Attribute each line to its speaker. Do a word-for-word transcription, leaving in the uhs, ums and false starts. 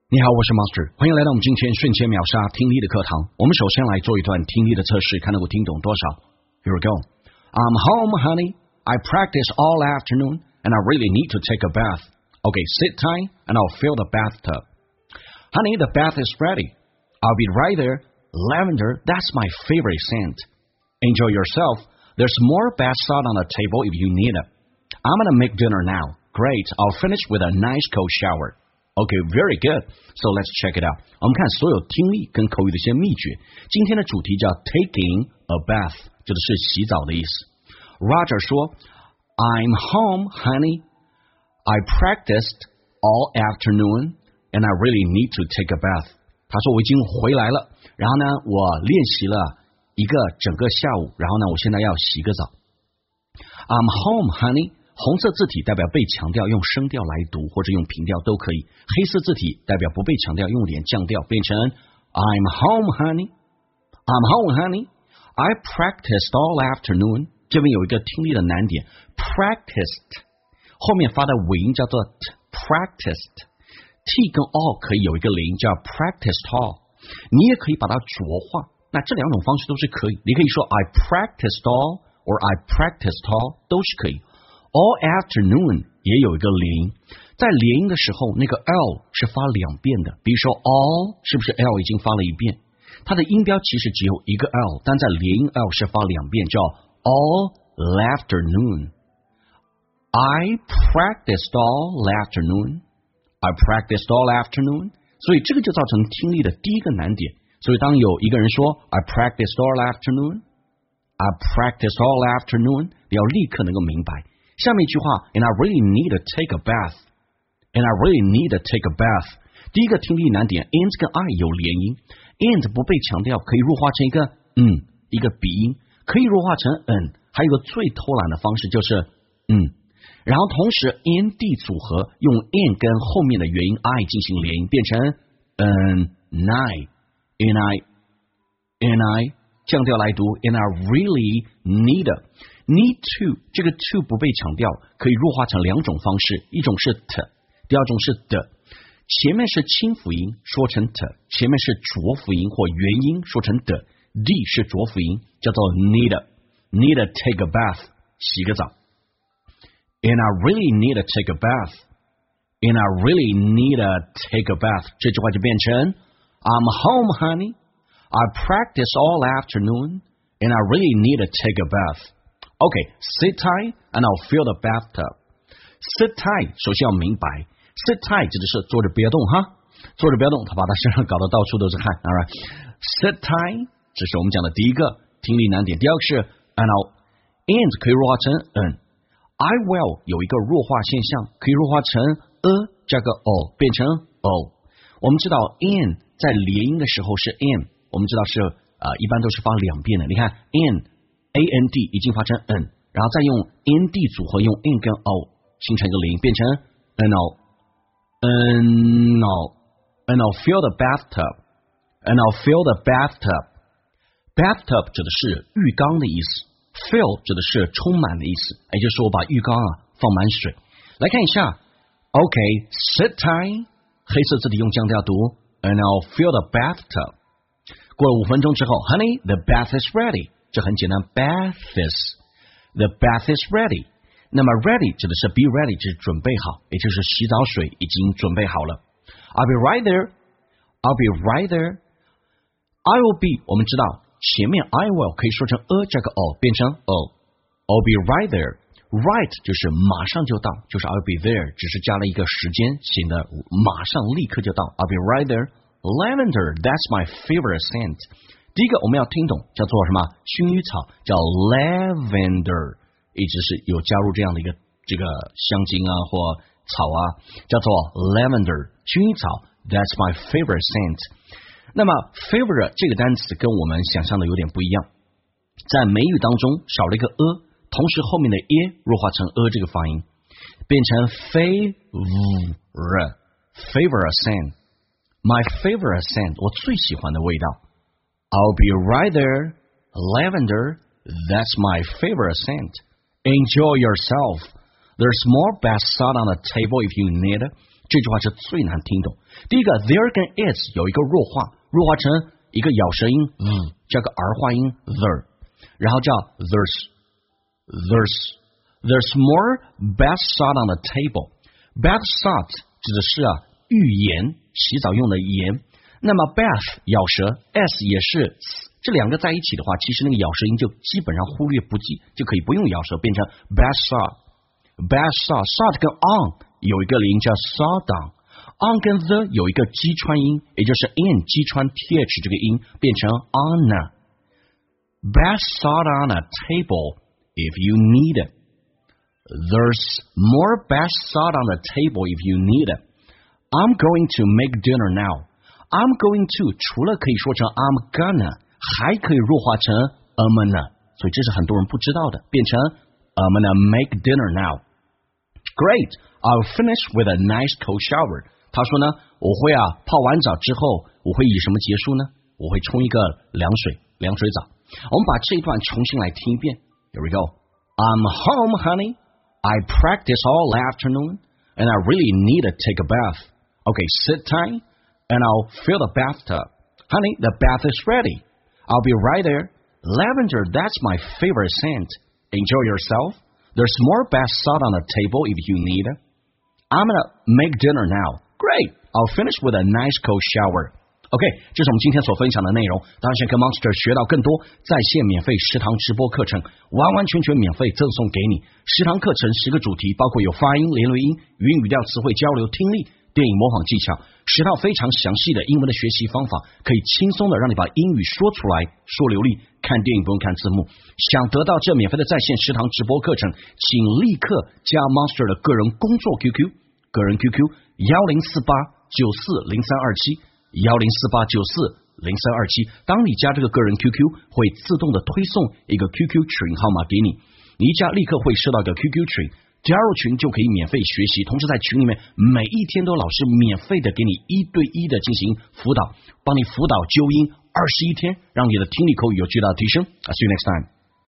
Speaker 1: 你好，我是 Master， 欢迎来到我们今天瞬间秒杀听力的课堂。我们首先来做一段听力的测试，看能够听懂多少。Here we go. I'm home, honey. I practice all afternoon, and I really need to take a bath. Okay, sit tight, and I'll fill the bathtub. Honey, the bath is ready. I'll be right there. Lavender, that's my favorite scent. Enjoy yourself. There's more bath salt on the table if you need it. I'm gonna make dinner now. Great. I'll finish with a nice cold shower.Okay, very good. So let's check it out. 我们看所有听力跟口语的一些秘诀。今天的主题叫 taking a bath， 指的是洗澡的意思。Roger 说 I'm home, honey. I practiced all afternoon, and I really need to take a bath. 他说我已经回来了，然后呢，我练习了一个整个下午，然后呢，我现在要洗个澡。I'm home, honey.红色字体代表被强调，用声调来读或者用平调都可以。黑色字体代表不被强调，用点降调，变成 I'm home, honey. I'm home, honey. I practiced all afternoon. 这边有一个听力的难点 ，practiced 后面发的尾音叫做 t，practiced t 跟 all 可以有一个零叫 practiced all。你也可以把它浊化，那这两种方式都是可以。你可以说 I practiced all or I practiced all 都是可以。All afternoon 也有一个连音，在连音的时候，那个 L 是发两遍的。比如说 all 是不是 L 已经发了一遍？它的音标其实只有一个 L， 但在连音 L 是发两遍，叫 all afternoon. I practiced all afternoon. I practiced all afternoon. 所以这个就造成听力的第一个难点。所以当有一个人说 I practiced all afternoon, I practiced all afternoon， 你要立刻能够明白。下面一句话 ，and I really need to take a bath. And I really need to take a bath. 第一个听力难点 ，and 跟 I 有连音 ，and 不被强调，可以弱化成一个嗯，一个鼻音，可以弱化成嗯。还有个最偷懒的方式就是嗯，然后同时 and 组合用 and 跟后面的元音 I 进行连音，变成嗯 ，I and I and I 降调来读 ，and I really need a.Need to 这个 to 不被强调，可以弱化成两种方式，一种是 t， 第二种是 的。前面是清辅音，说成 t， 前面是浊辅音或元音，说成的。d 是浊辅音，叫做 need need to take a bath， 洗个澡。And I really need to take a bath. And I really need to take a bath. 这句话就变成 I'm home, honey. I practice all afternoon, and I really need to take a bath.Okay, sit tight and I'll fill the bathtub. Sit tight 首先要明白 sit tight 指的是坐着不要动哈，坐着不要动，他把他身上搞得到处都是汗。Alright, sit tight 这是我们讲的第一个听力难点。第二个是 and I'll and 可以弱化成嗯 I will 有一个弱化现象，可以弱化成 a 加个 o 变成 o。我们知道 and 在连音的时候是 and， 我们知道是呃一般都是发两遍的。你看 and。A N D 已经发成 N， 然后再用 N D 组合用 N 跟 O 形成一个连，变成 N O N O N O fill the bathtub N O fill the bathtub bathtub 指的是浴缸的意思 fill 指的是充满的意思，也就是说我把浴缸啊放满水。来看一下 OK sit tight 黑色字体用降调读 N O fill the bathtub 过了五分钟之后 Honey the bath is ready这很简单 bath is the bath is ready 那么 ready 指的是 be ready 就是准备好，也就是洗澡水已经准备好了。 I'll be right there I'll be right there I will be 我们知道前面 I will 可以说成 a 加个 o 变成 o I'll be right there right 就是马上就到，就是 I'll be there 只是加了一个时间，显得马上立刻就到。 I'll be right there Lavender that's my favorite scent第一个我们要听懂叫做什么薰衣草叫 lavender 一直是有加入这样的一个这个香精啊或草啊叫做 lavender 薰衣草 that's my favorite scent 那么 favorite 这个单词跟我们想象的有点不一样，在美语当中少了一个 a 同时后面的 e 弱化成 a 这个发音变成 favorite favorite scent my favorite scent 我最喜欢的味道I'll be right there. Lavender, that's my favorite scent. Enjoy yourself. There's more bath salt on the table if you need it. 这句话是最难听懂。第一个 there 跟 is 有一个弱化，弱化成一个咬舌音 z 加个儿化音 there， 然后叫 there's there's there's more bath salt on the table。 bath salt 指的是啊浴盐，洗澡用的盐。那么 bath 咬舌 s 也是，这两个在一起的话，其实那个咬舌音就基本上忽略不计，就可以不用咬舌，变成 bath salt bath salt salt 跟 on 有一个音叫 salt down， on 跟 the 有一个击穿音，也就是 in 击穿 th 这个音，变成 on a bath salt on a table if you need it。 There's more bath salt on the table if you need it。 I'm going to make dinner now。 I'm going to 除了可以说成 I'm gonna， 还可以弱化成 I'm gonna， 所以这是很多人不知道的，变成 I'm gonna make dinner now。 Great, I'll finish with a nice cold shower。 他说呢，我会啊泡完澡之后，我会以什么结束呢？我会冲一个凉水凉水澡。我们把这一段重新来听一遍。 Here we go. I'm home, honey. I practiced all afternoon and I really need to take a bath. Okay, sit tight and I'll fill the bathtub. Honey, the bath is ready. I'll be right there. Lavender, that's my favorite scent. Enjoy yourself. There's more bath salt on the table if you need it. I'm gonna make dinner now. Great. I'll finish with a nice cold shower. OK， 这是我们今天所分享的内容。当然想跟 Monster 学到更多在线免费十堂直播课程，完完全全免费赠送给你。十堂课程十个主题，包括有发音、连录音、语音语调、词汇交流、听力、电影模仿技巧，十套非常详细的英文的学习方法，可以轻松的让你把英语说出来，说流利。看电影不用看字幕。想得到这免费的在线十堂直播课程，请立刻加 Monster 的个人工作 Q Q， 个人 Q Q 一零四八九四零三二七。一零四八九四零三二七，当你加这个个人 Q Q， 会自动的推送一个 Q Q 群号码给你，你一加立刻会收到一个 Q Q 群，加入群就可以免费学习，同时在群里面每一天都老师免费的给你一对一的进行辅导，帮你辅导纠音二十一天，让你的听力口语有巨大的提升。I see you next time.